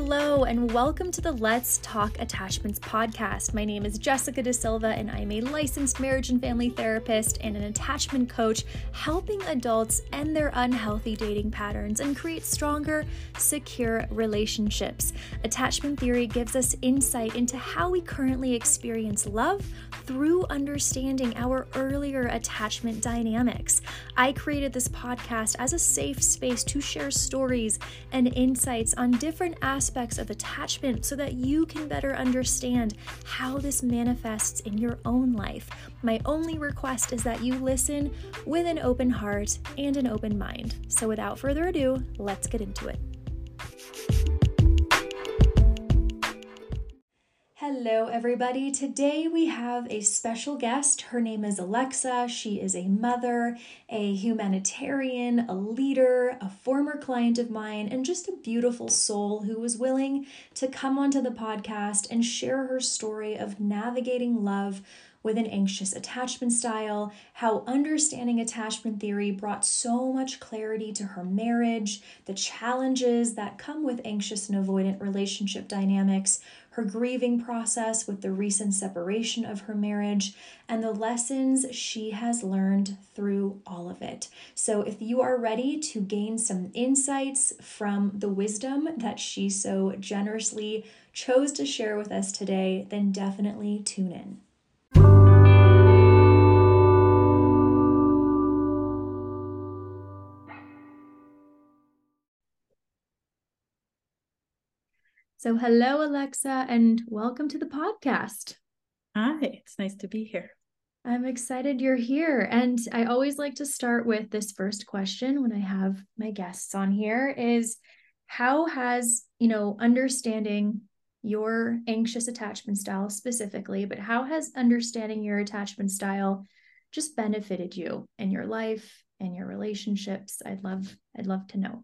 Hello, and welcome to the Let's Talk Attachments podcast. My name is Jessica Da Silva, and I'm a licensed marriage and family therapist and an attachment coach, helping adults end their unhealthy dating patterns and create stronger, secure relationships. Attachment theory gives us insight into how we currently experience love through understanding our earlier attachment dynamics. I created this podcast as a safe space to share stories and insights on different aspects of attachment so that you can better understand how this manifests in your own life. My only request is that you listen with an open heart and an open mind. So without further ado, let's get into it. Hello, everybody. Today we have a special guest. Her name is Alexa. She is a mother, a humanitarian, a leader, a former client of mine, and just a beautiful soul who was willing to come onto the podcast and share her story of navigating love with an anxious attachment style, how understanding attachment theory brought so much clarity to her marriage, the challenges that come with anxious and avoidant relationship dynamics, her grieving process with the recent separation of her marriage, and the lessons she has learned through all of it. So if you are ready to gain some insights from the wisdom that she so generously chose to share with us today, then definitely tune in. So hello, Alexa, and welcome to the podcast. Hi, it's nice to be here. I'm excited you're here. And I always like to start with this first question when I have my guests on here is how has, understanding your anxious attachment style specifically, but how has understanding your attachment style just benefited you in your life and your relationships? I'd love to know.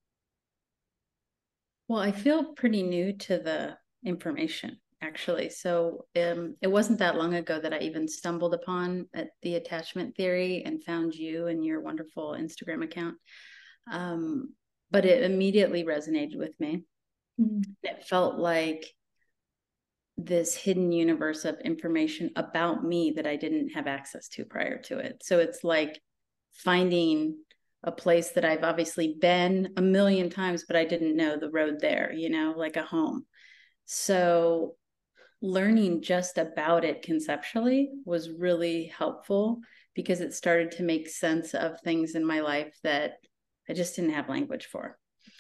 Well, I feel pretty new to the information, actually. So it wasn't that long ago that I even stumbled upon the attachment theory and found you and your wonderful Instagram account. But it immediately resonated with me. It felt like this hidden universe of information about me that I didn't have access to prior to it. So it's like finding a place that I've obviously been a million times, but I didn't know the road there, like a home. So learning just about it conceptually was really helpful because it started to make sense of things in my life that I just didn't have language for.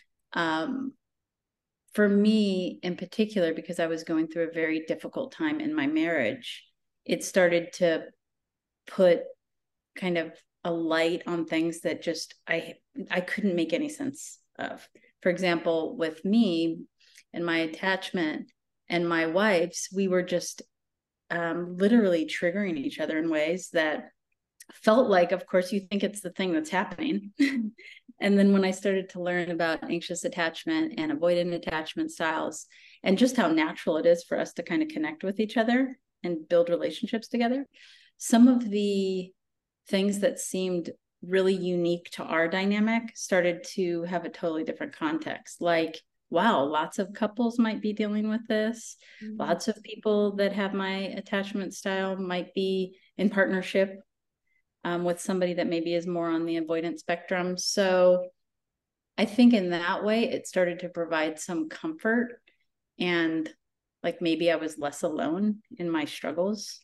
For me in particular, because I was going through a very difficult time in my marriage, it started to put kind of a light on things that just I couldn't make any sense of. For example, with me and my attachment and my wife's, we were just literally triggering each other in ways that felt like, of course, you think it's the thing that's happening. And then when I started to learn about anxious attachment and avoidant attachment styles and just how natural it is for us to kind of connect with each other and build relationships together, some of the things that seemed really unique to our dynamic started to have a totally different context. Like, wow, lots of couples might be dealing with this. Lots of people that have my attachment style might be in partnership with somebody that maybe is more on the avoidant spectrum. So I think in that way, it started to provide some comfort and like maybe I was less alone in my struggles.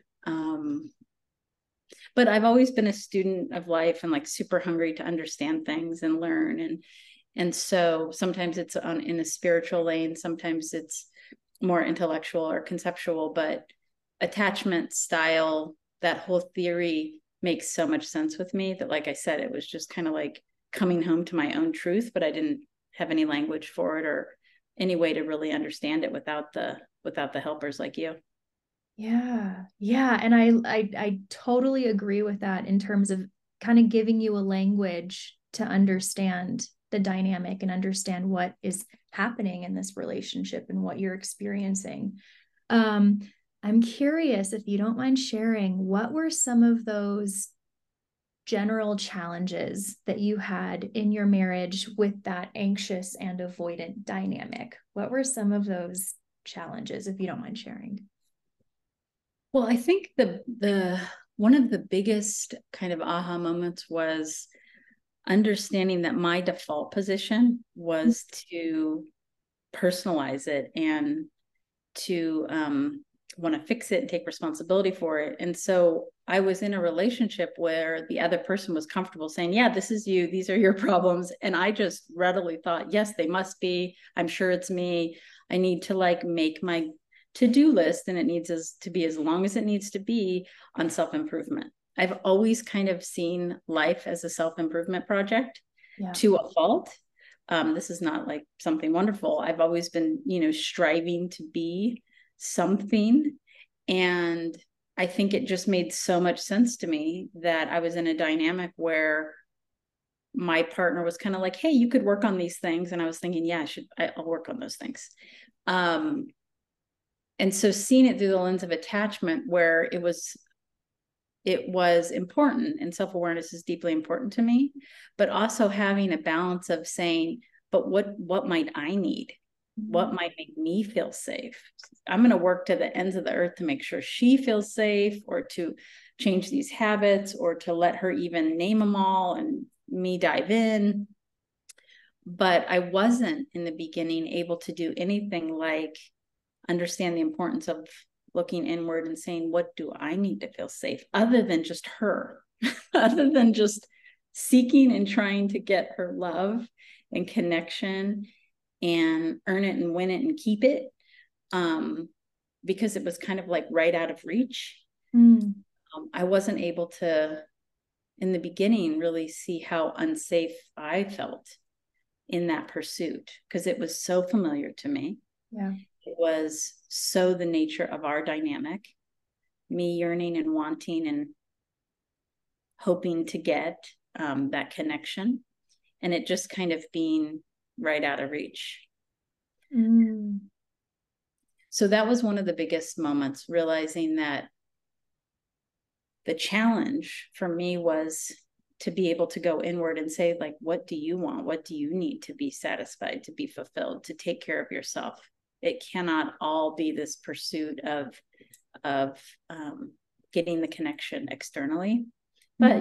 But I've always been a student of life and like super hungry to understand things and learn. And so sometimes it's in a spiritual lane, sometimes it's more intellectual or conceptual, but attachment style, that whole theory makes so much sense with me that, like I said, it was just kind of like coming home to my own truth, but I didn't have any language for it or any way to really understand it without the helpers like you. Yeah. And I totally agree with that in terms of kind of giving you a language to understand the dynamic and understand what is happening in this relationship and what you're experiencing. I'm curious if you don't mind sharing, what were some of those general challenges that you had in your marriage with that anxious and avoidant dynamic? What were some of those challenges, if you don't mind sharing? Well, I think the one of the biggest kind of aha moments was understanding that my default position was to personalize it and to want to fix it and take responsibility for it. And so I was in a relationship where the other person was comfortable saying, yeah, this is you, these are your problems. And I just readily thought, yes, they must be. I'm sure it's me. I need to like make my to-do list, and it needs to be as long as it needs to be on self-improvement. I've always kind of seen life as a self-improvement project to a fault. This is not like something wonderful. I've always been, striving to be something. And I think it just made so much sense to me that I was in a dynamic where my partner was kind of like, hey, you could work on these things. And I was thinking, yeah, I'll work on those things. And so seeing it through the lens of attachment, where it was important, and self-awareness is deeply important to me, but also having a balance of saying, but what might I need? What might make me feel safe? I'm going to work to the ends of the earth to make sure she feels safe, or to change these habits, or to let her even name them all and me dive in. But I wasn't in the beginning able to do anything like understand the importance of looking inward and saying, what do I need to feel safe, other than just her, other than just seeking and trying to get her love and connection and earn it and win it and keep it, because it was kind of like right out of reach. I wasn't able to, in the beginning, really see how unsafe I felt in that pursuit, because it was so familiar to me. Yeah. It was so the nature of our dynamic, me yearning and wanting and hoping to get that connection, and it just kind of being right out of reach. So that was one of the biggest moments, realizing that the challenge for me was to be able to go inward and say, like, what do you want? What do you need to be satisfied, to be fulfilled, to take care of yourself? It cannot all be this pursuit of getting the connection externally. But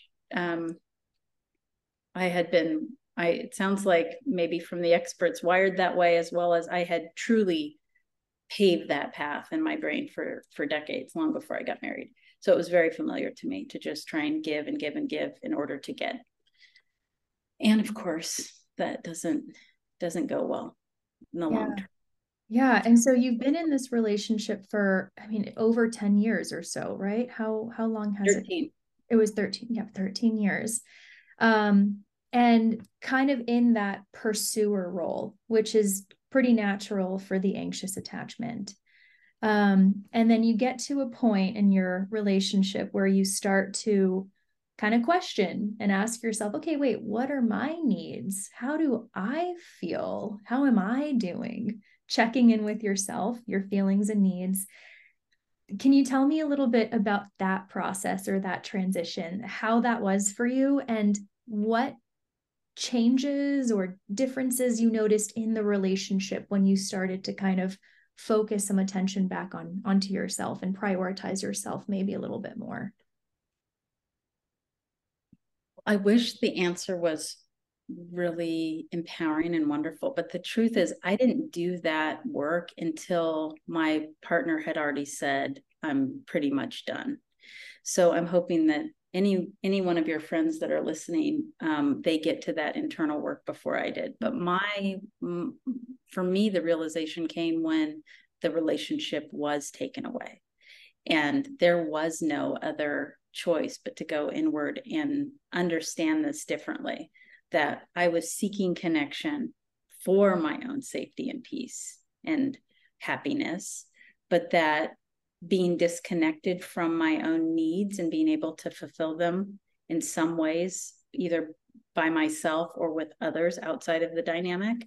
it sounds like maybe from the experts, wired that way, as well as I had truly paved that path in my brain for decades, long before I got married. So it was very familiar to me to just try and give and give and give in order to get. And of course, that doesn't go well in the long term. Yeah. And so you've been in this relationship for, I mean, over 10 years or so, right? How long has 13. It was 13. Yeah, 13 years. And kind of in that pursuer role, which is pretty natural for the anxious attachment. And then you get to a point in your relationship where you start to kind of question and ask yourself, okay, wait, what are my needs? How do I feel? How am I doing? Checking in with yourself, your feelings and needs. Can you tell me a little bit about that process or that transition, how that was for you, and what changes or differences you noticed in the relationship when you started to kind of focus some attention back onto yourself and prioritize yourself maybe a little bit more? I wish the answer was really empowering and wonderful, but the truth is I didn't do that work until my partner had already said, I'm pretty much done. So I'm hoping that any one of your friends that are listening, they get to that internal work before I did. But for me, the realization came when the relationship was taken away, and there was no other choice but to go inward and understand this differently, that I was seeking connection for my own safety and peace and happiness, but that being disconnected from my own needs and being able to fulfill them in some ways, either by myself or with others outside of the dynamic,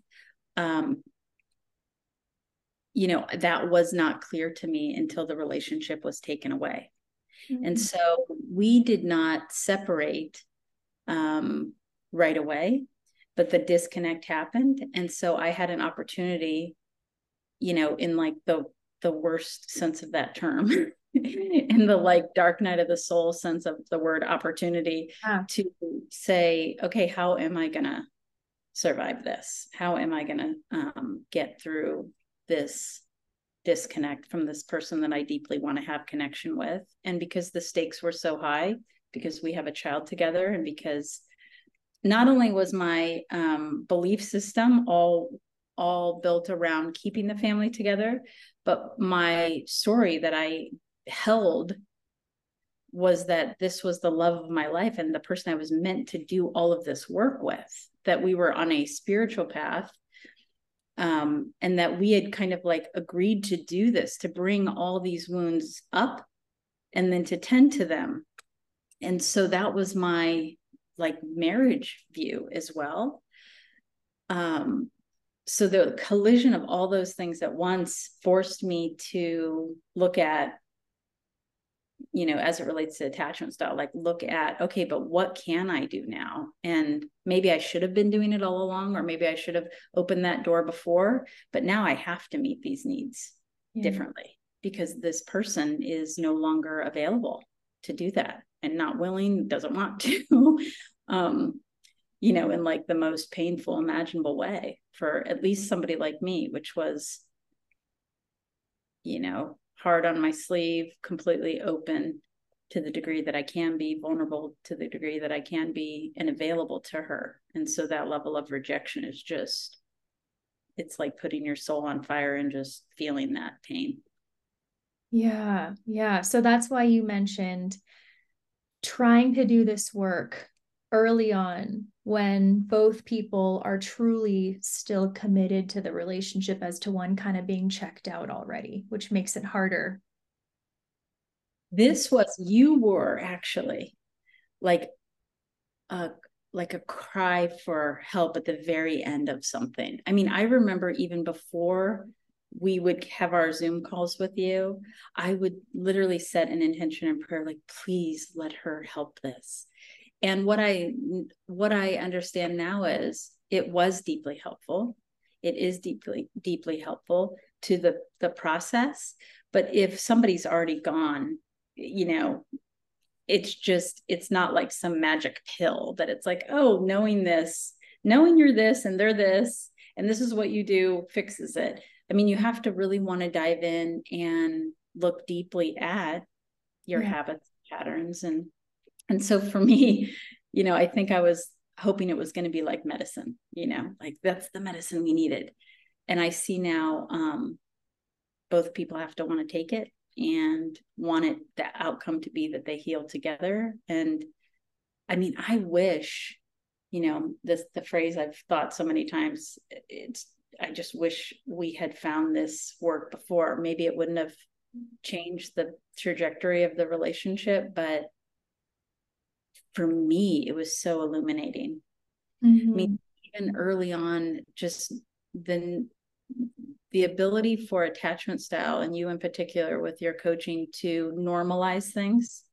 that was not clear to me until the relationship was taken away. And so we did not separate right away, but the disconnect happened. And so I had an opportunity, in like the worst sense of that term, in the like dark night of the soul sense of the word opportunity, to say, okay, how am I going to survive this? How am I going to get through this disconnect from this person that I deeply want to have connection with? And because the stakes were so high, because we have a child together, and because not only was my belief system all built around keeping the family together, but my story that I held was that this was the love of my life and the person I was meant to do all of this work with, that we were on a spiritual path, and that we had kind of like agreed to do this, to bring all these wounds up and then to tend to them. And so that was my like marriage view as well. So the collision of all those things at once forced me to look at, as it relates to attachment style, like look at, okay, but what can I do now? And maybe I should have been doing it all along, or maybe I should have opened that door before, but now I have to meet these needs differently, because this person is no longer available to do that, and not willing, doesn't want to, in like the most painful imaginable way for at least somebody like me, which was, hard on my sleeve, completely open to the degree that I can be, vulnerable to the degree that I can be, and available to her. And so that level of rejection is just, it's like putting your soul on fire and just feeling that pain. Yeah. Yeah. So that's why you mentioned trying to do this work early on, when both people are truly still committed to the relationship, as to one kind of being checked out already, which makes it harder. You were actually like a cry for help at the very end of something. I mean, I remember even before we would have our Zoom calls with you, I would literally set an intention in prayer, like, please let her help this. And what I understand now is it was deeply helpful. It is deeply, deeply helpful to the process. But if somebody's already gone, it's not like some magic pill that it's like, oh, knowing you're this and they're this, and this is what you do fixes it. I mean, you have to really want to dive in and look deeply at your habits, patterns. And so for me, I think I was hoping it was going to be like medicine, like that's the medicine we needed. And I see now, both people have to want to take it and want it, the outcome to be that they heal together. And I mean, I wish, the phrase I've thought so many times, I just wish we had found this work before. Maybe it wouldn't have changed the trajectory of the relationship, but for me, it was so illuminating. I mean, even early on, just the ability for attachment style, and you in particular with your coaching, to normalize things,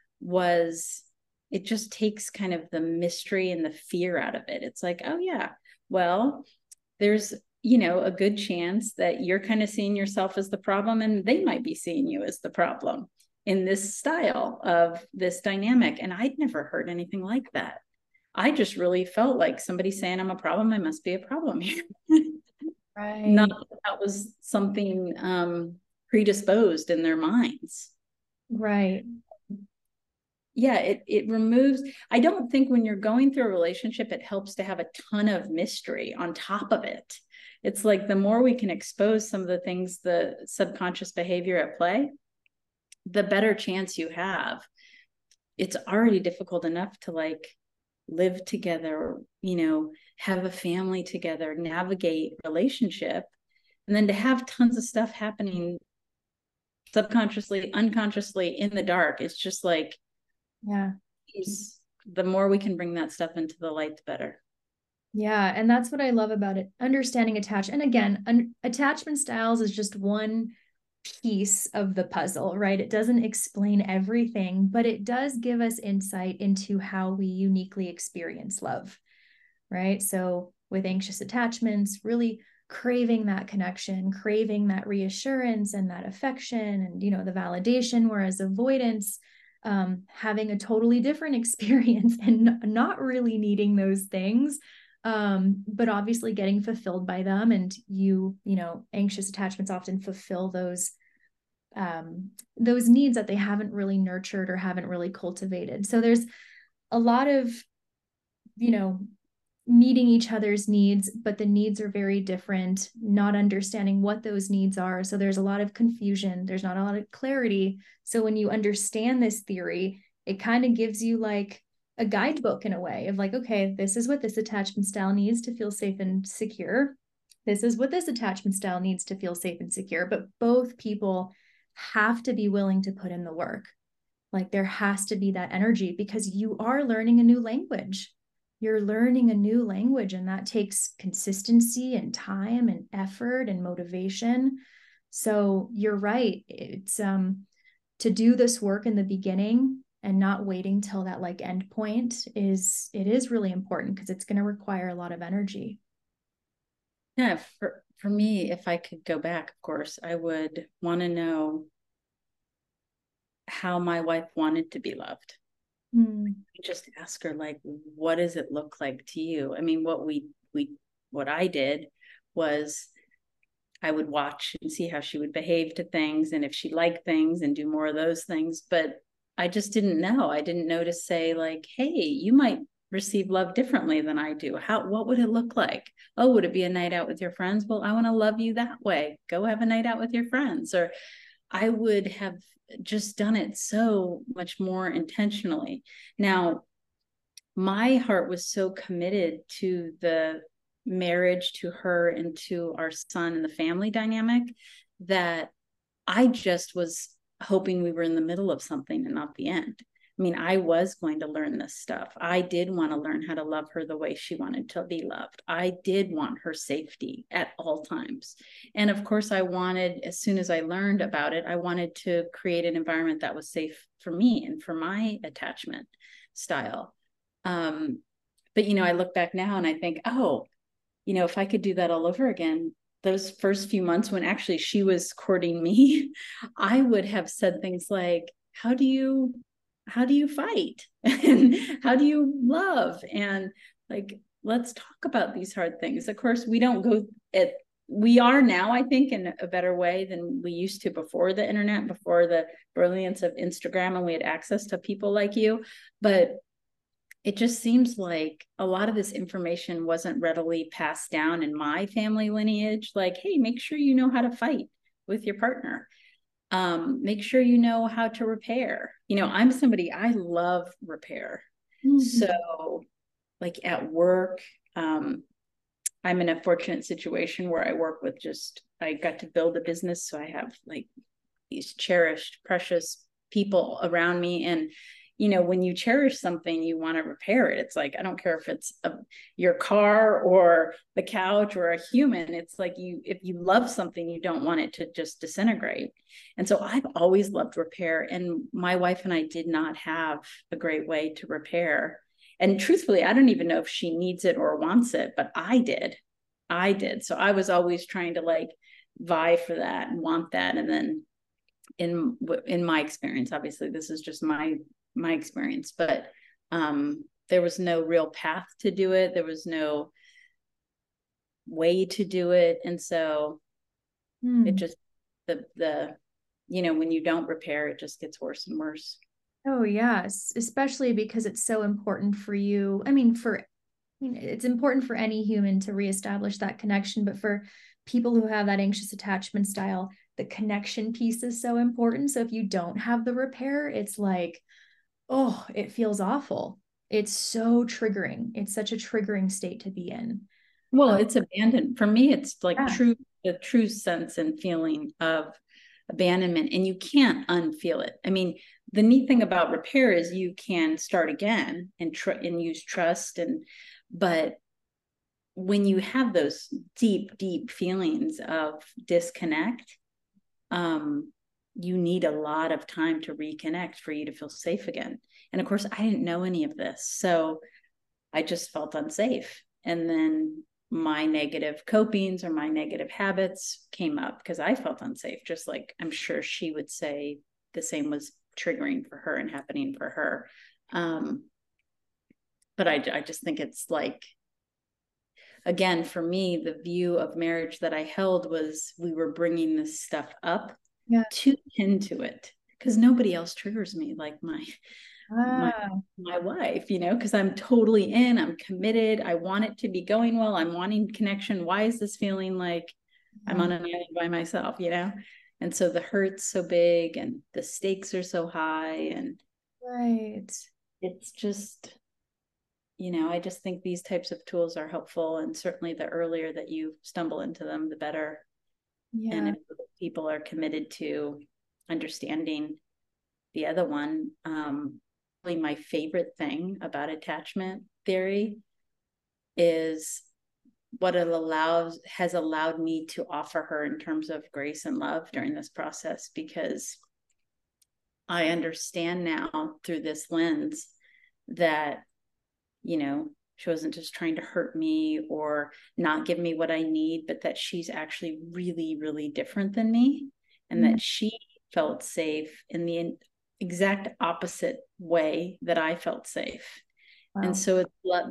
it just takes kind of the mystery and the fear out of it. It's like, oh yeah, well, there's, a good chance that you're kind of seeing yourself as the problem, and they might be seeing you as the problem in this style of this dynamic. And I'd never heard anything like that. I just really felt like somebody saying I'm a problem, I must be a problem here. Right. Not that was something predisposed in their minds. Right. Yeah, it removes, I don't think when you're going through a relationship, it helps to have a ton of mystery on top of it. It's like the more we can expose some of the things, the subconscious behavior at play, the better chance you have. It's already difficult enough to like live together, have a family together, navigate relationship, and then to have tons of stuff happening subconsciously, unconsciously, in the dark. It's just like, the more we can bring that stuff into the light, the better. Yeah. And that's what I love about it. Understanding attachment. And again, attachment styles is just one piece of the puzzle, right? It doesn't explain everything, but it does give us insight into how we uniquely experience love, right? So with anxious attachments, really craving that connection, craving that reassurance and that affection and, the validation, whereas avoidance, having a totally different experience and not really needing those things, but obviously getting fulfilled by them. And anxious attachments often fulfill those needs that they haven't really nurtured or haven't really cultivated. So there's a lot of, you know, meeting each other's needs, but the needs are very different, not understanding what those needs are. So there's a lot of confusion. There's not a lot of clarity. So when you understand this theory, it kind of gives you like a guidebook in a way of like, okay, this is what this attachment style needs to feel safe and secure. This is what this attachment style needs to feel safe and secure. But both people have to be willing to put in the work. Like there has to be that energy because you are learning a new language. You're learning a new language, and that takes consistency and time and effort and motivation. So you're right. It's to do this work in the beginning and not waiting till that like end point is really important because it's going to require a lot of energy. Yeah, for me, if I could go back, of course, I would want to know how my wife wanted to be loved. Just ask her, like, what does it look like to you? I mean, what I did was I would watch and see how she would behave to things and if she liked things and do more of those things. But I just didn't know. I didn't know to say, like, hey, you might receive love differently than I do. What would it look like? Oh, would it be a night out with your friends? Well, I want to love you that way. Go have a night out with your friends. Or I would have just done it so much more intentionally. Now, my heart was so committed to the marriage, to her and to our son and the family dynamic, that I just was hoping we were in the middle of something and not the end. I mean, I was going to learn this stuff. I did want to learn how to love her the way she wanted to be loved. I did want her safety at all times. And of course, I wanted, as soon as I learned about it, I wanted to create an environment that was safe for me and for my attachment style. But, I look back now and I think, oh, if I could do that all over again, those first few months when actually she was courting me, I would have said things like, how do you fight? And how do you love? And like, let's talk about these hard things. Of course, we are now, I think, in a better way than we used to before the internet, before the brilliance of Instagram, and we had access to people like you. But it just seems like a lot of this information wasn't readily passed down in my family lineage. Like, hey, make sure you know how to fight with your partner. Make sure you know how to repair. I'm somebody, I love repair. Mm-hmm. So like at work, I'm in a fortunate situation where I work with I got to build a business. So I have like these cherished, precious people around me. And when you cherish something, you want to repair it. It's like, I don't care if it's your car or the couch or a human. It's like if you love something, you don't want it to just disintegrate. And so I've always loved repair. And my wife and I did not have a great way to repair. And truthfully, I don't even know if she needs it or wants it, but I did. So I was always trying to like vie for that and want that. And then in my experience, obviously this is just my experience, but there was no real path to do it. There was no way to do it. And so it just, when you don't repair, it just gets worse and worse. Oh yes, especially because it's so important for you. I mean, it's important for any human to reestablish that connection, but for people who have that anxious attachment style, the connection piece is so important. So if you don't have the repair, it's like, oh, it feels awful. It's so triggering. It's such a triggering state to be in. Well, it's abandoned. For me, it's like the true sense and feeling of abandonment, and you can't unfeel it. I mean, the neat thing about repair is you can start again and use trust, but when you have those deep, deep feelings of disconnect, um, you need a lot of time to reconnect for you to feel safe again. And of course, I didn't know any of this. So I just felt unsafe. And then my negative copings or my negative habits came up because I felt unsafe, just like I'm sure she would say the same was triggering for her and happening for her. But I just think it's like, again, for me, the view of marriage that I held was we were bringing this stuff up Yeah. to tend to it because nobody else triggers me like my Ah, my wife, because I'm totally in, I'm committed, I want it to be going well, I'm wanting connection. Why is this feeling like I'm yeah. on an island by myself? And so the hurt's so big and the stakes are so high, and Right. it's just, I just think these types of tools are helpful, and certainly the earlier that you stumble into them, the better. And Yeah. if people are committed to understanding the other one, really my favorite thing about attachment theory is what it has allowed me to offer her in terms of grace and love during this process, because I understand now through this lens that, she wasn't just trying to hurt me or not give me what I need, but that she's actually really, really different than me, and Yeah. that she felt safe in the exact opposite way that I felt safe. And Wow. so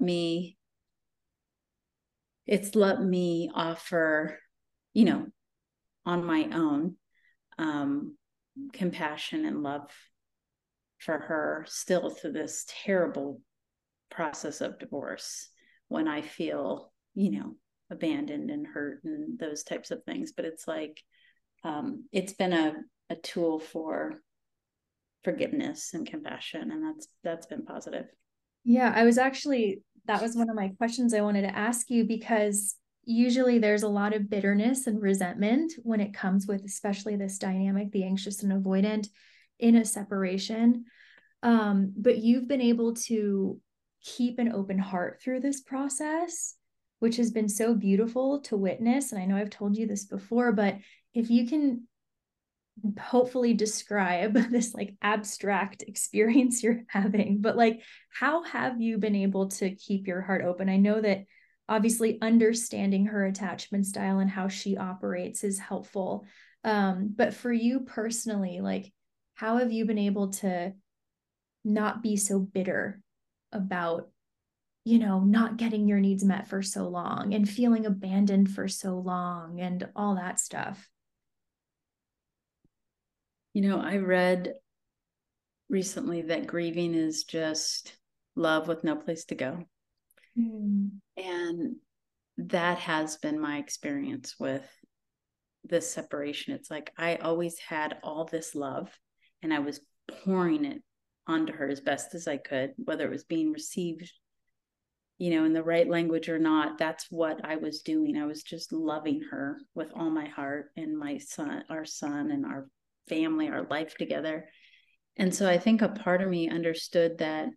it's let me offer, on my own, um, compassion and love for her still through this terrible process of divorce, when I feel, abandoned and hurt and those types of things. But it's like, it's been a tool for forgiveness and compassion, and that's been positive. Yeah, that was one of my questions I wanted to ask you, because usually there's a lot of bitterness and resentment when it comes with, especially this dynamic, the anxious and avoidant in a separation. But you've been able to keep an open heart through this process, which has been so beautiful to witness. And I know I've told you this before, but if you can hopefully describe this like abstract experience you're having, but like, how have you been able to keep your heart open? I know that obviously understanding her attachment style and how she operates is helpful. But for you personally, like, how have you been able to not be so bitter about, not getting your needs met for so long and feeling abandoned for so long and all that stuff? I read recently that grieving is just love with no place to go. Mm. And that has been my experience with this separation. It's like I always had all this love and I was pouring it onto her as best as I could, whether it was being received, in the right language or not. That's what I was doing. I was just loving her with all my heart, and our son and our family, our life together. And so I think a part of me understood that,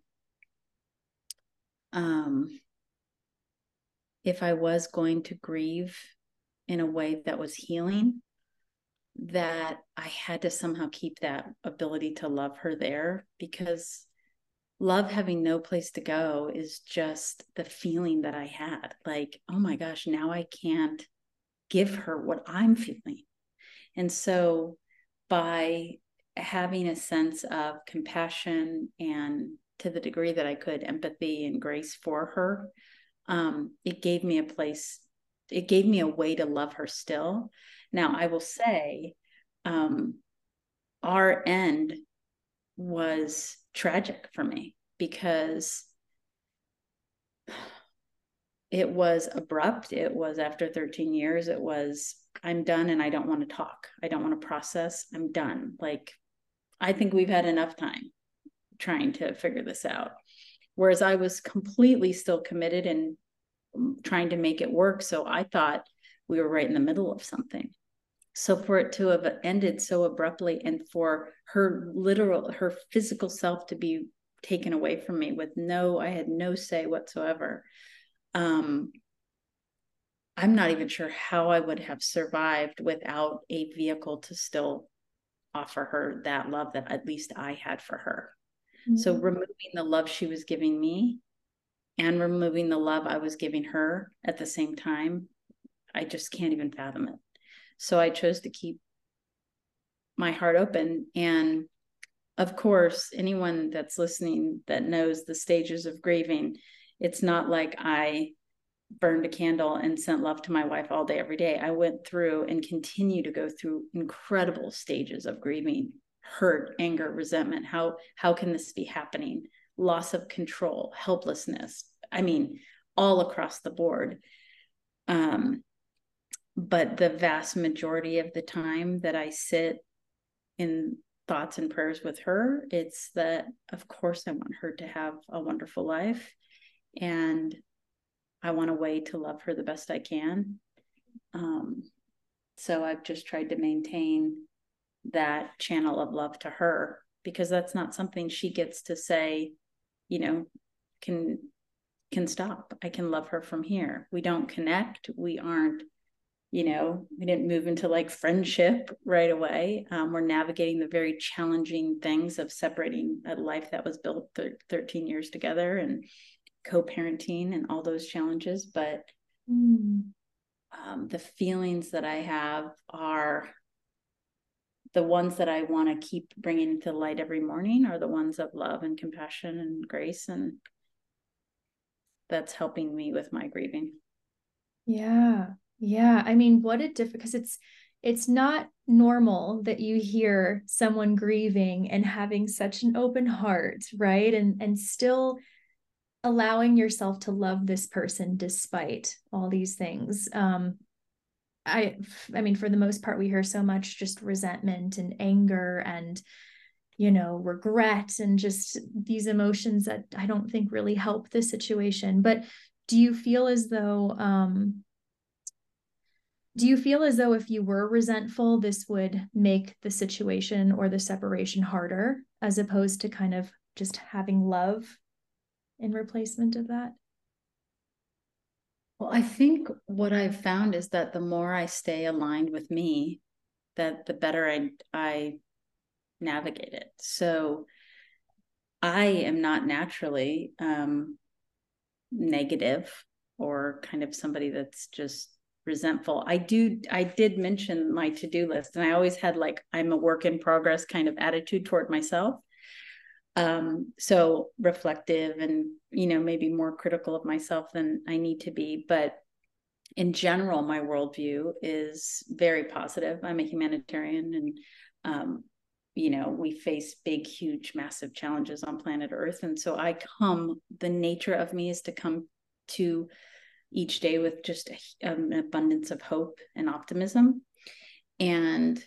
um, if I was going to grieve in a way that was healing, that I had to somehow keep that ability to love her there, because love having no place to go is just the feeling that I had. Like, oh my gosh, now I can't give her what I'm feeling. And so by having a sense of compassion and, to the degree that I could, empathy and grace for her, it gave me a way to love her still. Now, I will say, our end was tragic for me because it was abrupt. It was after 13 years. It was, I'm done and I don't want to talk. I don't want to process. I'm done. Like, I think we've had enough time trying to figure this out. Whereas I was completely still committed and trying to make it work. So I thought we were right in the middle of something. So for it to have ended so abruptly, and for her physical self to be taken away from me I had no say whatsoever. I'm not even sure how I would have survived without a vehicle to still offer her that love that at least I had for her. So removing the love she was giving me and removing the love I was giving her at the same time, I just can't even fathom it. So I chose to keep my heart open. And of course, anyone that's listening that knows the stages of grieving, it's not like I burned a candle and sent love to my wife all day, every day. I went through and continue to go through incredible stages of grieving, hurt, anger, resentment. How can this be happening? Loss of control, helplessness. I mean, all across the board. But the vast majority of the time that I sit in thoughts and prayers with her, it's that, of course, I want her to have a wonderful life. And I want a way to love her the best I can. So I've just tried to maintain that channel of love to her, because that's not something she gets to say, you know, can stop. I can love her from here. We don't connect. We aren't, we didn't move into like friendship right away. We're navigating the very challenging things of separating a life that was built 13 years together and co-parenting and all those challenges. But the feelings that I have are the ones that I want to keep bringing to light every morning, are the ones of love and compassion and grace. And that's helping me with my grieving. Yeah. Yeah. I mean, what a difference, because it's not normal that you hear someone grieving and having such an open heart, right? And still allowing yourself to love this person despite all these things. I mean, for the most part, we hear so much just resentment and anger and, regret and just these emotions that I don't think really help the situation. But do you feel as though, if you were resentful, this would make the situation or the separation harder, as opposed to kind of just having love in replacement of that? Well, I think what I've found is that the more I stay aligned with me, that the better I navigate it. So I am not naturally negative or kind of somebody that's just resentful. I did mention my to-do list, and I always had like, I'm a work in progress kind of attitude toward myself. So reflective and, maybe more critical of myself than I need to be. But in general, my worldview is very positive. I'm a humanitarian, and we face big, huge, massive challenges on planet Earth. And so the nature of me is to come to each day with just an abundance of hope and optimism. And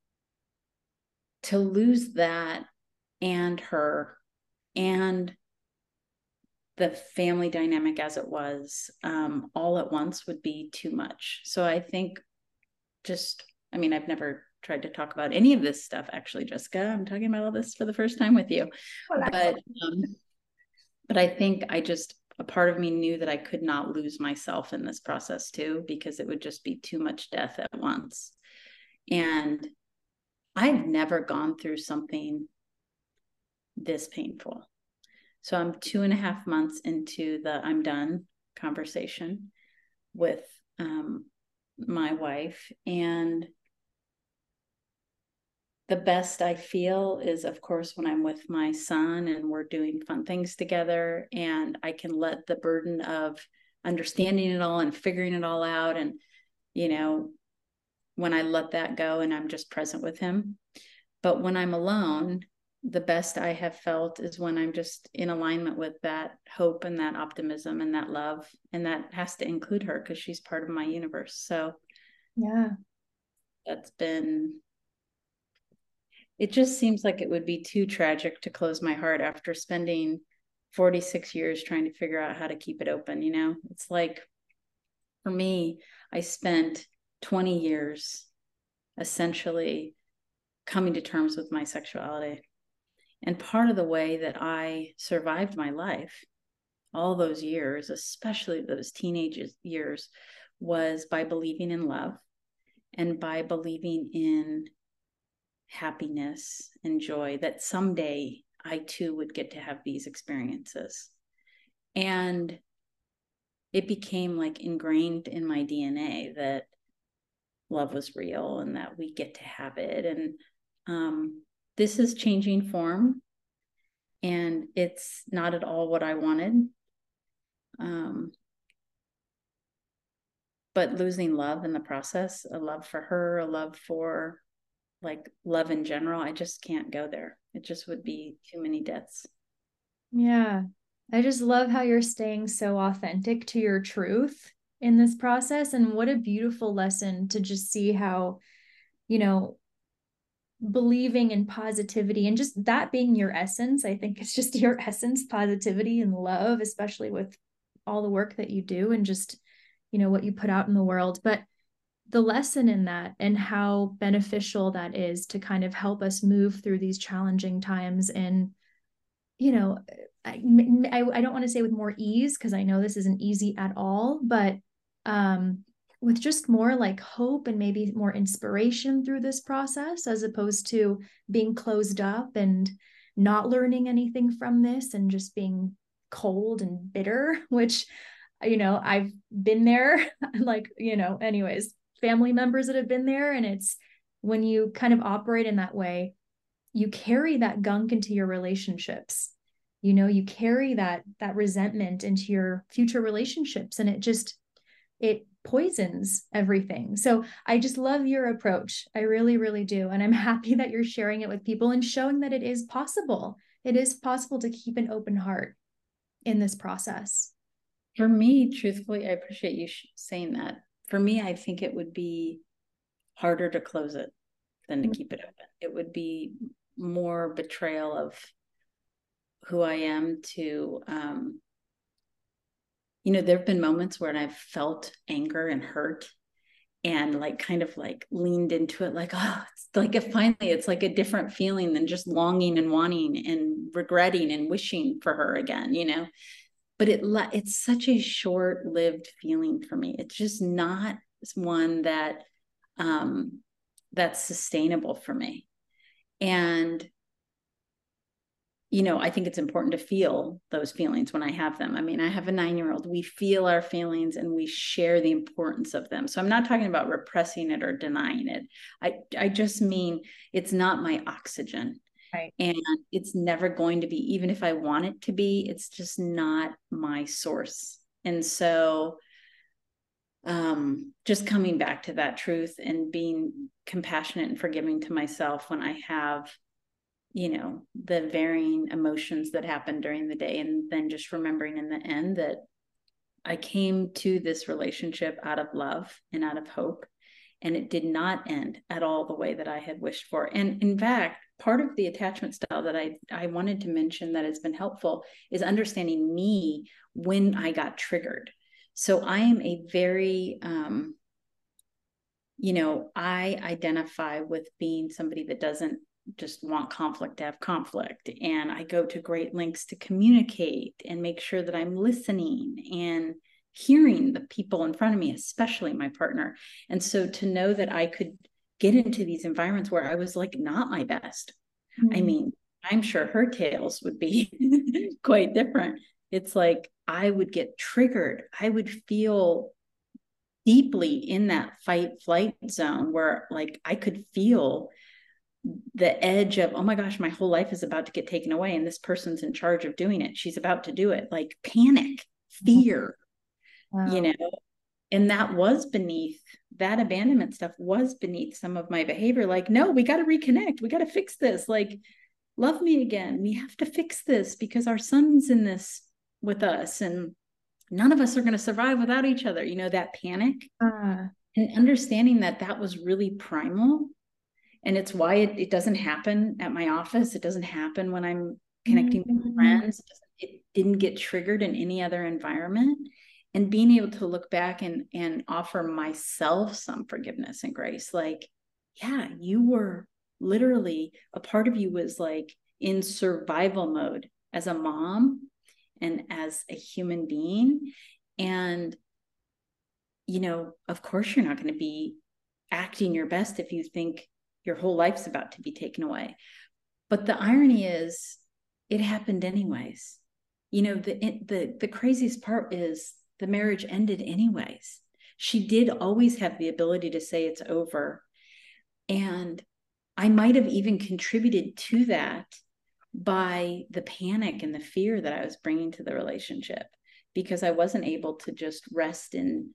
to lose that and her and the family dynamic as it was all at once would be too much. So I think I've never tried to talk about any of this stuff, actually, Jessica. I'm talking about all this for the first time with you. But I think a part of me knew that I could not lose myself in this process too, because it would just be too much death at once. And I've never gone through something this painful. So I'm 2.5 months into the I'm done conversation with my wife. And the best I feel is, of course, when I'm with my son and we're doing fun things together, and I can let the burden of understanding it all and figuring it all out. And, when I let that go and I'm just present with him. But when I'm alone, the best I have felt is when I'm just in alignment with that hope and that optimism and that love. And that has to include her, because she's part of my universe. So yeah, it just seems like it would be too tragic to close my heart after spending 46 years trying to figure out how to keep it open. It's like, for me, I spent 20 years essentially coming to terms with my sexuality. And part of the way that I survived my life all those years, especially those teenage years, was by believing in love and by believing in happiness and joy, that someday I too would get to have these experiences. And it became like ingrained in my DNA that love was real and that we get to have it. And this is changing form, and it's not at all what I wanted. But losing love in the process, a love for her, a love for like love in general, I just can't go there. It just would be too many deaths. Yeah. I just love how you're staying so authentic to your truth in this process. And what a beautiful lesson to just see how, you know, believing in positivity and just that being your essence. I think it's just your essence, positivity and love, especially with all the work that you do and just, you know, what you put out in the world. But the lesson in that and how beneficial that is to kind of help us move through these challenging times and, you know, I don't want to say with more ease because I know this isn't easy at all, but with just more like hope and maybe more inspiration through this process, as opposed to being closed up and not learning anything from this and just being cold and bitter, which, you know, I've been there, like, you know, anyways, family members that have been there. And it's when you kind of operate in that way, you carry that gunk into your relationships. You know, you carry that resentment into your future relationships, and it poisons everything. So I just love your approach. I really, really do. And I'm happy that you're sharing it with people and showing that it is possible. It is possible to keep an open heart in this process. For me, truthfully, I appreciate you saying that. For me, I think it would be harder to close it than to keep it open. It would be more betrayal of who I am to, there have been moments where I've felt anger and hurt and like kind of like leaned into it, like, oh, it's like finally it's like a different feeling than just longing and wanting and regretting and wishing for her again, but it's such a short-lived feeling for me. It's just not one that that's sustainable for me. And I think it's important to feel those feelings when I have them. I mean, I have a 9-year-old. We feel our feelings and we share the importance of them. So I'm not talking about repressing it or denying it. I just mean it's not my oxygen. Right. And it's never going to be, even if I want it to be, it's just not my source. And so just coming back to that truth and being compassionate and forgiving to myself when I have the varying emotions that happen during the day, and then just remembering in the end that I came to this relationship out of love and out of hope, and it did not end at all the way that I had wished for. And in fact, part of the attachment style that I wanted to mention that has been helpful is understanding me when I got triggered. So I am a very I identify with being somebody that doesn't just want conflict to have conflict. And I go to great lengths to communicate and make sure that I'm listening and hearing the people in front of me, especially my partner. And so to know that I could get into these environments where I was like not my best. I mean, I'm sure her tales would be quite different. It's like I would get triggered. I would feel deeply in that fight flight zone where like I could feel the edge of, oh my gosh, my whole life is about to get taken away and this person's in charge of doing it. She's about to do it. Like panic, fear, Wow. And that abandonment stuff was beneath some of my behavior. Like, no, we got to reconnect. We got to fix this. Like, love me again. We have to fix this because our son's in this with us and none of us are going to survive without each other. That panic and understanding that was really primal. And it's why it doesn't happen at my office. It doesn't happen when I'm connecting with friends. It didn't get triggered in any other environment. And being able to look back and offer myself some forgiveness and grace. Like, yeah, you were literally, a part of you was like in survival mode as a mom and as a human being. And of course you're not going to be acting your best if you think your whole life's about to be taken away. But the irony is it happened anyways. The craziest part is the marriage ended anyways. She did always have the ability to say it's over. And I might have even contributed to that by the panic and the fear that I was bringing to the relationship, because I wasn't able to just rest in,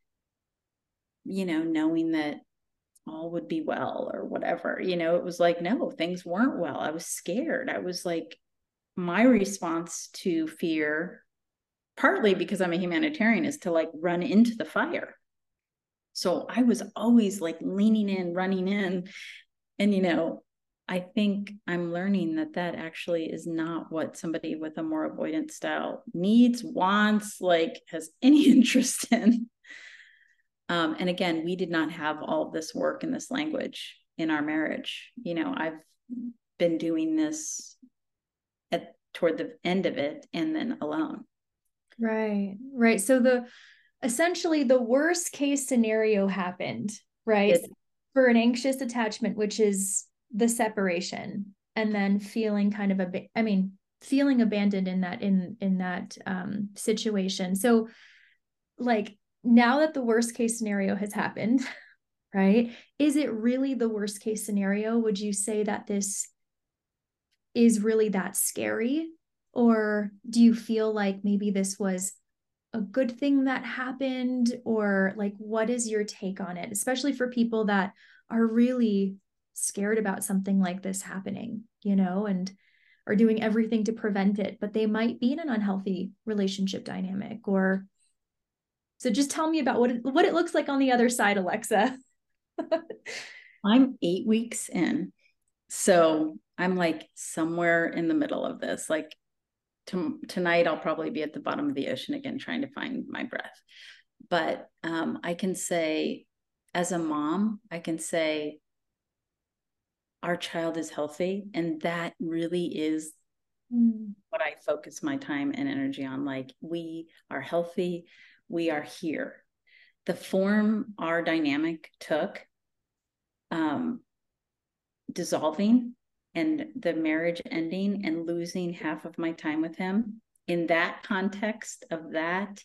knowing that all would be well or whatever. It was like, no, things weren't well. I was scared. I was like, my response to fear, partly because I'm a humanitarian, is to like run into the fire. So I was always like leaning in, running in. And, I think I'm learning that actually is not what somebody with a more avoidant style needs, wants, like has any interest in. And again, we did not have all of this work in this language in our marriage. I've been doing this toward the end of it and then alone. Right. So essentially the worst case scenario happened, right? For an anxious attachment, which is the separation, and then feeling kind of feeling abandoned in that situation. So like, now that the worst case scenario has happened, right? Is it really the worst case scenario? Would you say that this is really that scary? Or do you feel like maybe this was a good thing that happened? Or like, what is your take on it, especially for people that are really scared about something like this happening, and are doing everything to prevent it, but they might be in an unhealthy relationship dynamic? Or so just tell me about what it looks like on the other side, Alexa. I'm 8 weeks in. So I'm like somewhere in the middle of this. Like tonight, I'll probably be at the bottom of the ocean again, trying to find my breath. But I can say, as a mom, I can say our child is healthy. And that really is what I focus my time and energy on. Like, we are healthy. We are here. The form our dynamic took, dissolving and the marriage ending and losing half of my time with him, in that context of that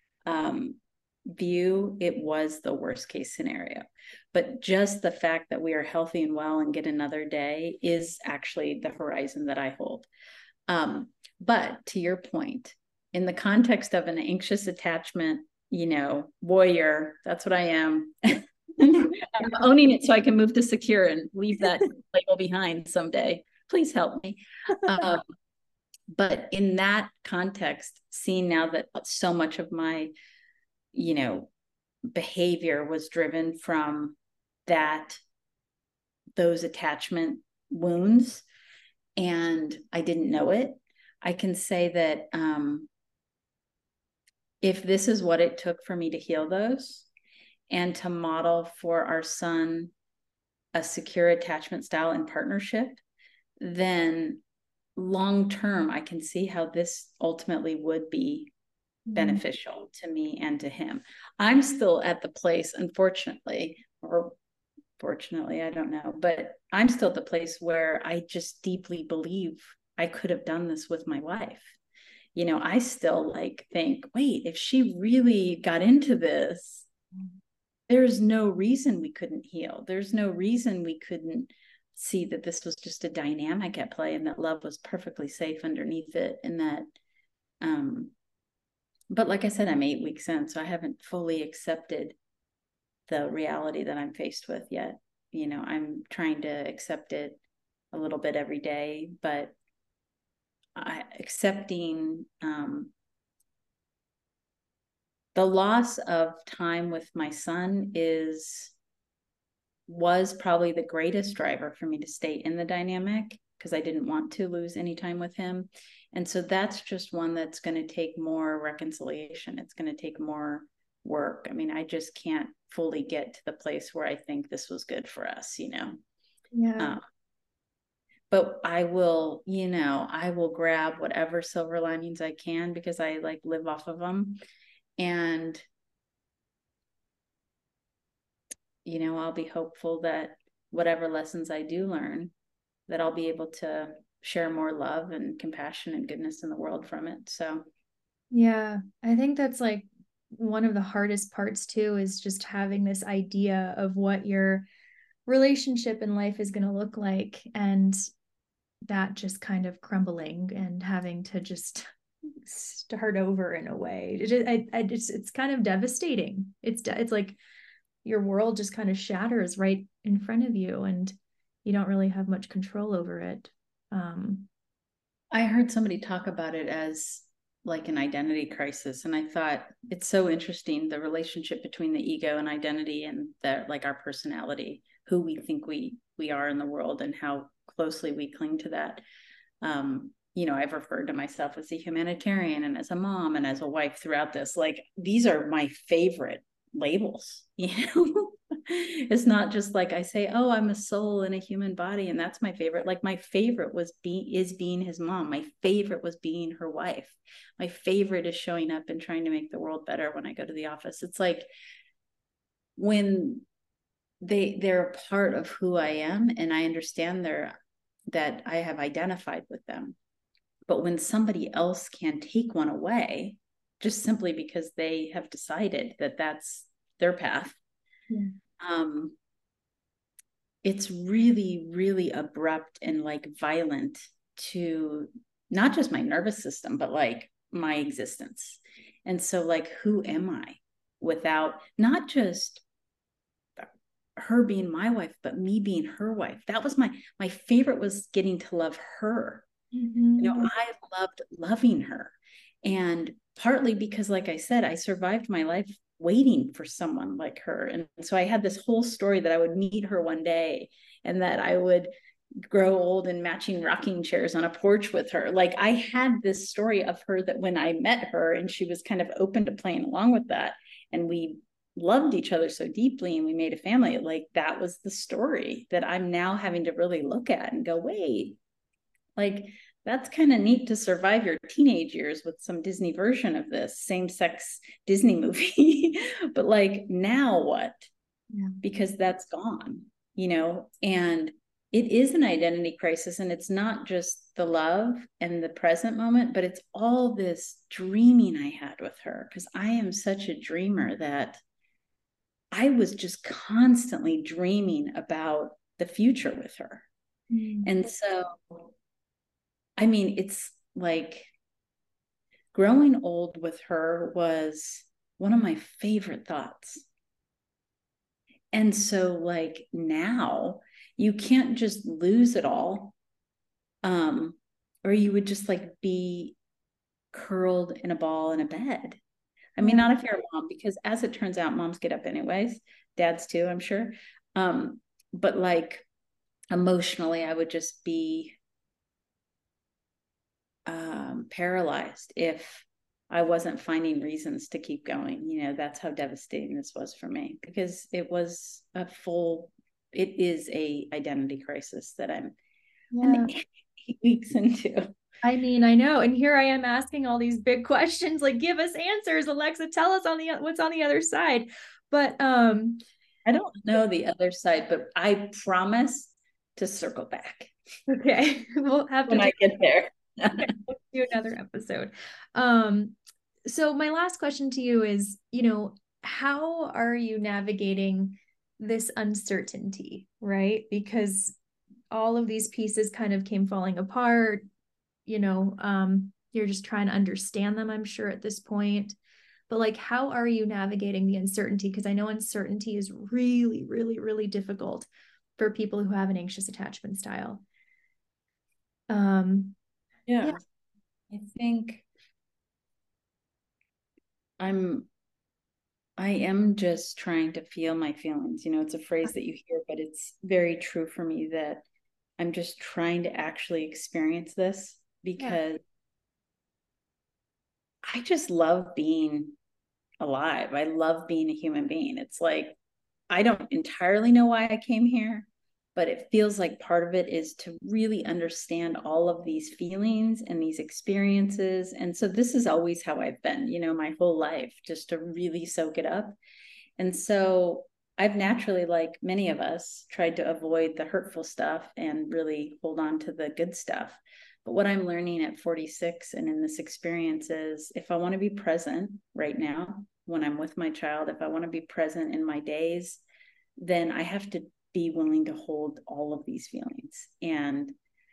view, it was the worst case scenario. But just the fact that we are healthy and well and get another day is actually the horizon that I hold. But to your point, in the context of an anxious attachment, warrior, that's what I am. I'm owning it so I can move to secure and leave that label behind someday. Please help me. But in that context, seeing now that so much of my, behavior was driven from those attachment wounds, and I didn't know it, I can say that if this is what it took for me to heal those and to model for our son a secure attachment style in partnership, then long term, I can see how this ultimately would be beneficial to me and to him. I'm still at the place, unfortunately, or fortunately, I don't know, but I'm still at the place where I just deeply believe I could have done this with my wife. I still think, wait, if she really got into this, there's no reason we couldn't heal. There's no reason we couldn't see that this was just a dynamic at play and that love was perfectly safe underneath it. And that, but like I said, I'm 8 weeks in, so I haven't fully accepted the reality that I'm faced with yet. I'm trying to accept it a little bit every day, but accepting the loss of time with my son was probably the greatest driver for me to stay in the dynamic, because I didn't want to lose any time with him. And so that's just one that's going to take more reconciliation. It's going to take more work. I mean, I just can't fully get to the place where I think this was good for us, Yeah. But I will grab whatever silver linings I can, because I live off of them. And I'll be hopeful that whatever lessons I do learn, that I'll be able to share more love and compassion and goodness in the world from it. So, Yeah, I think that's like one of the hardest parts too, is just having this idea of what your relationship in life is going to look like, and that just kind of crumbling and having to just start over in a way. It's kind of devastating. It's like your world just kind of shatters right in front of you, and you don't really have much control over it. Um, I heard somebody talk about it as like an identity crisis. And I thought it's so interesting, the relationship between the ego and identity, and the like our personality, who we think we are in the world, and how closely we cling to that. I've referred to myself as a humanitarian and as a mom and as a wife throughout this. Like, these are my favorite labels, It's not just like I say, oh, I'm a soul in a human body, and that's my favorite. Like, my favorite is being his mom. My favorite was being her wife. My favorite is showing up and trying to make the world better when I go to the office. It's like when they're a part of who I am, and I understand that I have identified with them. But when somebody else can take one away, just simply because they have decided that that's their path, yeah. um, it's really, really abrupt and like violent to not just my nervous system, but like my existence. And so, like, who am I without not just her being my wife, but me being her wife? That was my favorite, was getting to love her. Mm-hmm. I loved loving her. And partly because, like I said, I survived my life waiting for someone like her. And so I had this whole story that I would meet her one day, and that I would grow old in matching rocking chairs on a porch with her. Like, I had this story of her, that when I met her and she was kind of open to playing along with that, and we loved each other so deeply and we made a family, like, that was the story that I'm now having to really look at and go, wait, like, that's kind of neat to survive your teenage years with some Disney version of this same-sex Disney movie. But like, now what? Yeah. Because that's gone, and it is an identity crisis. And it's not just the love and the present moment, but it's all this dreaming I had with her, because I am such a dreamer that I was just constantly dreaming about the future with her. Mm. And so, I mean, it's like, growing old with her was one of my favorite thoughts. And so, like, now you can't just lose it all, um, or you would just like be curled in a ball in a bed. I mean, Yeah. not if you're a mom, because as it turns out, moms get up anyways, dads too, I'm sure. But like, emotionally, I would just be paralyzed if I wasn't finding reasons to keep going. That's how devastating this was for me, because it is a identity crisis that I'm Yeah. 8 weeks into. I mean, I know. And here I am asking all these big questions, like, give us answers, Alexa, tell us what's on the other side. But I don't know the other side, but I promise to circle back okay, we'll have to when I get there. do another episode. Um, so my last question to you is, how are you navigating this uncertainty, right? Because all of these pieces kind of came falling apart, you're just trying to understand them, I'm sure, at this point. But like, how are you navigating the uncertainty? Because I know uncertainty is really, really, really difficult for people who have an anxious attachment style. Um, Yeah, yeah, I think I'm I am just trying to feel my feelings. It's a phrase that you hear, but it's very true for me, that I'm just trying to actually experience this, yeah, because I just love being alive. I love being a human being. It's like, I don't entirely know why I came here, but it feels like part of it is to really understand all of these feelings and these experiences. And so this is always how I've been, my whole life, just to really soak it up. And so I've naturally, like many of us, tried to avoid the hurtful stuff and really hold on to the good stuff. But what I'm learning at 46 and in this experience is if I want to be present right now when I'm with my child, if I want to be present in my days, then I have to be willing to hold all of these feelings. And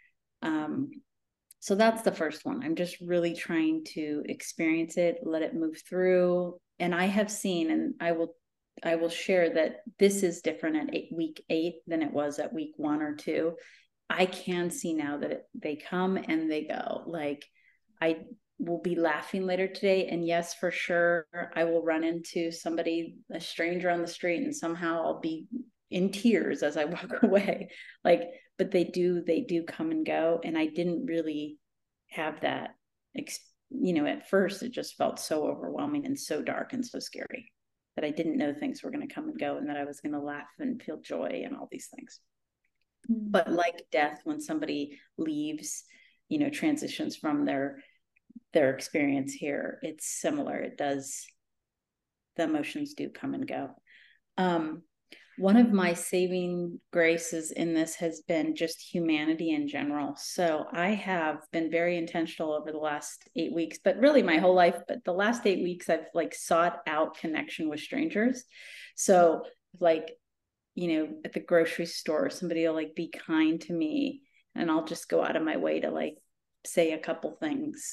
so that's the first one. I'm just really trying to experience it, let it move through. And I have seen, and I will share that this is different at week 8 than it was at week 1 or 2. I can see now that they come and they go. Like I will be laughing later today. And yes, for sure, I will run into somebody, a stranger on the street, and somehow I'll be in tears as I walk away. Like, but they do come and go. And I didn't really have that, at first it just felt so overwhelming and so dark and so scary that I didn't know things were going to come and go and that I was going to laugh and feel joy and all these things. Mm-hmm. But like death, when somebody leaves, transitions from their experience here, it's similar. It does, the emotions do come and go. One of my saving graces in this has been just humanity in general. So I have been very intentional over the last 8 weeks, but really my whole life. But the last 8 weeks, I've like sought out connection with strangers. So like, at the grocery store, somebody will like be kind to me and I'll just go out of my way to like say a couple things.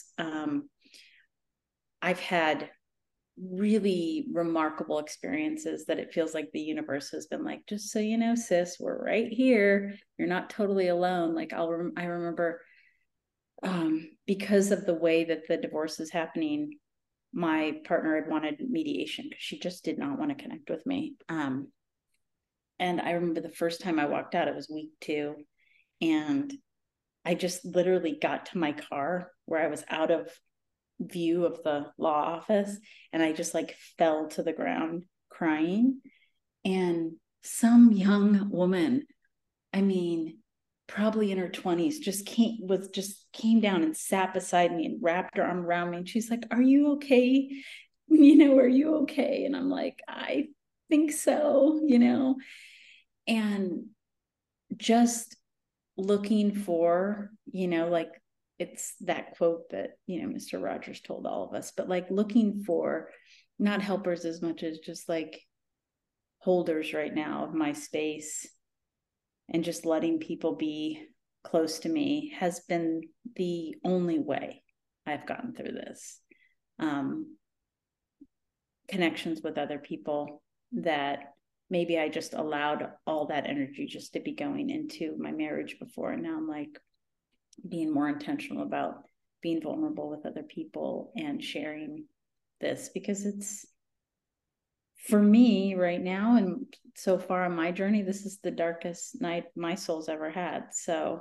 I've had really remarkable experiences that it feels like the universe has been like, just so you know, sis, we're right here. You're not totally alone. Like I remember because of the way that the divorce is happening, my partner had wanted mediation because she just did not want to connect with me. And I remember the first time I walked out, it was week 2. And I just literally got to my car where I was out of view of the law office and I just like fell to the ground crying. And some young woman, I mean probably in her 20s, just came down and sat beside me and wrapped her arm around me and she's like, are you okay? Are you okay? And I'm like, I think so, and just looking for, like it's that quote that, Mr. Rogers told all of us, but like looking for not helpers as much as just like holders right now of my space and just letting people be close to me has been the only way I've gotten through this. Connections with other people that maybe I just allowed all that energy just to be going into my marriage before. And now I'm like being more intentional about being vulnerable with other people and sharing this because it's, for me right now and so far on my journey, this is the darkest night my soul's ever had. So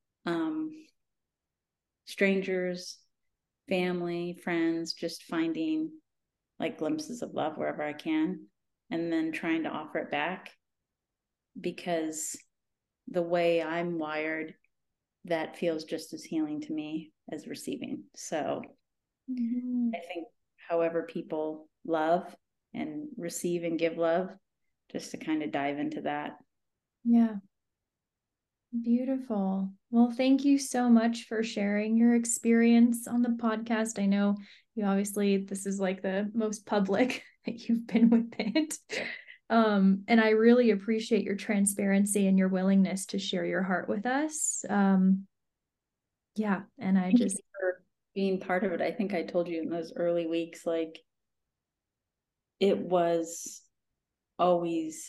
strangers, family, friends, just finding like glimpses of love wherever I can and then trying to offer it back, because the way I'm wired, that feels just as healing to me as receiving. So I think however people love and receive and give love, just to kind of dive into that. Yeah. Beautiful. Well, thank you so much for sharing your experience on the podcast. I know you obviously, this is like the most public that you've been with it. And I really appreciate your transparency and your willingness to share your heart with us. Yeah. And I just, for being part of it. I think I told you in those early weeks, like it was always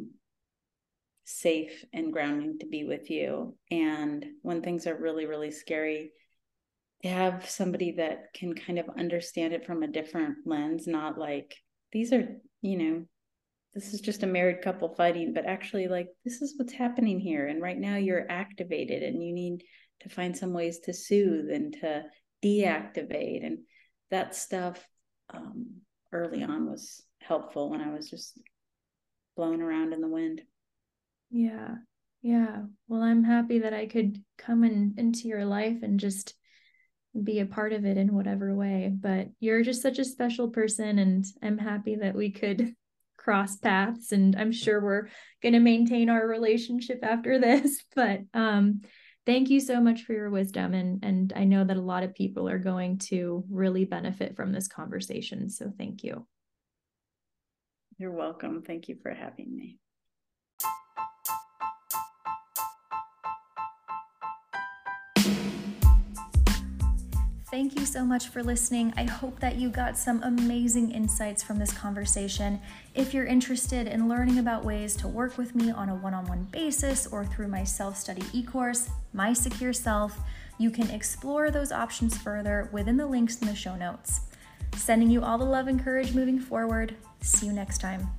safe and grounding to be with you. And when things are really, really scary, to have somebody that can kind of understand it from a different lens, not like these are, this is just a married couple fighting, but actually like this is what's happening here. And right now you're activated and you need to find some ways to soothe and to deactivate. And that stuff early on was helpful when I was just blowing around in the wind. Yeah. Yeah. Well, I'm happy that I could come into your life and just be a part of it in whatever way. But you're just such a special person, and I'm happy that we could cross paths, and I'm sure we're going to maintain our relationship after this. But thank you so much for your wisdom. And I know that a lot of people are going to really benefit from this conversation. So thank you. You're welcome. Thank you for having me. Thank you so much for listening. I hope that you got some amazing insights from this conversation. If you're interested in learning about ways to work with me on a one-on-one basis or through my self-study e-course, My Secure Self, you can explore those options further within the links in the show notes. Sending you all the love and courage moving forward. See you next time.